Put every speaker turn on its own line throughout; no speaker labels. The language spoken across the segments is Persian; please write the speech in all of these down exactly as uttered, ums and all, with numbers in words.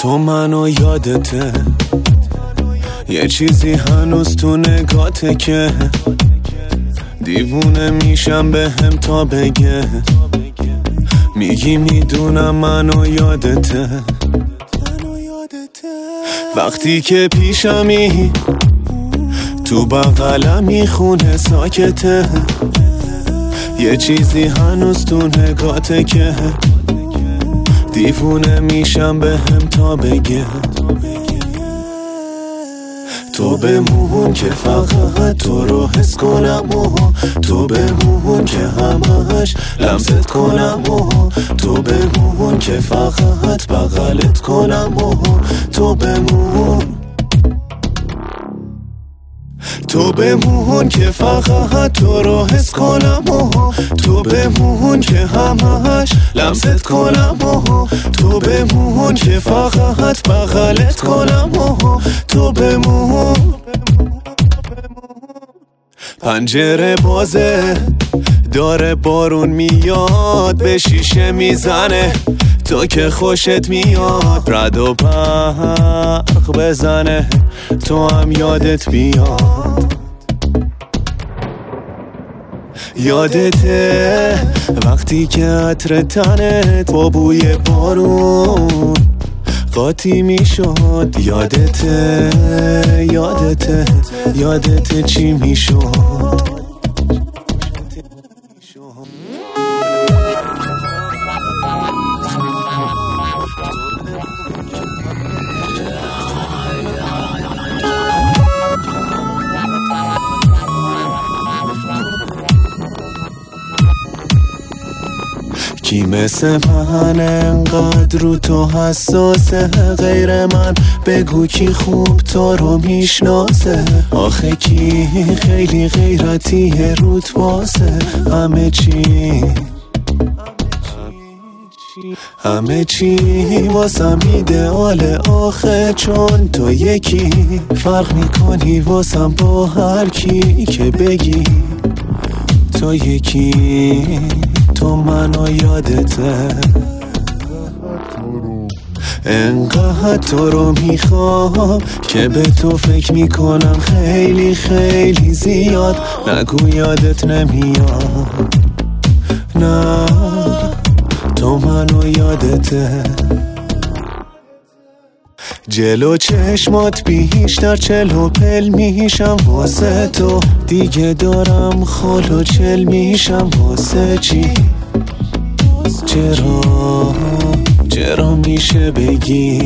تو منو یادته، یه چیزی هنوز تو نگاته که دیوونه میشم به هم تا بگه. میگی میدونم منو یادته، وقتی که پیشمی تو بغلمی خونه ساکته. یه چیزی هنوز تو نگاته که دیوونه میشم به هم تا بگه. تو بمون که فقط تو رو حس کنم و تو بمون که همش لمست کنم و تو بمون که فقط بغلت کنم و تو بمون تو بمون که فقط تو رو حس کنم و تو بمون که همش لمست کنم و تو بمون که فقط بغلت کنم و تو بمون. پنجره بازه داره بارون میاد به شیشه میزنه، تو که خوشت میاد رد و برق بزنه، تو هم یادت بیاد. یادته وقتی که عطر تنت با بوی بارون قاطی میشد. یادته یادته یادته چی میشد. کی مثل من انقدر رو تو حساسه؟ غیر من بگو کی خوب تو رو میشناسه؟ آخه کی خیلی غیرتیه روت واسه؟ همه چی همه چی واسم ایدئاله آخه، چون تو یکی فرق میکنی واسم با هر کی که بگی تو یکی. تو منو یادته، انقدر تو رو میخوام که به تو فکر میکنم خیلی خیلی زیاد. نگو یادت نمیاد، نه تو منو یادته. جلو چشمات بیشتر چلو پل میشم واسه تو، دیگه دارم خال و چل میشم واسه چی؟ چرا چرا میشه بگی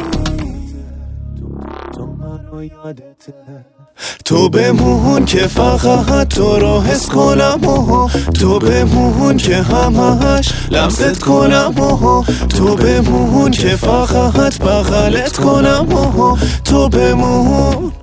تو منو یادته؟ تو بمون که فقط تو رو حس کنم و تو بمون که همش لمست کنم و تو بمون که فقط بغلت کنم و تو بمون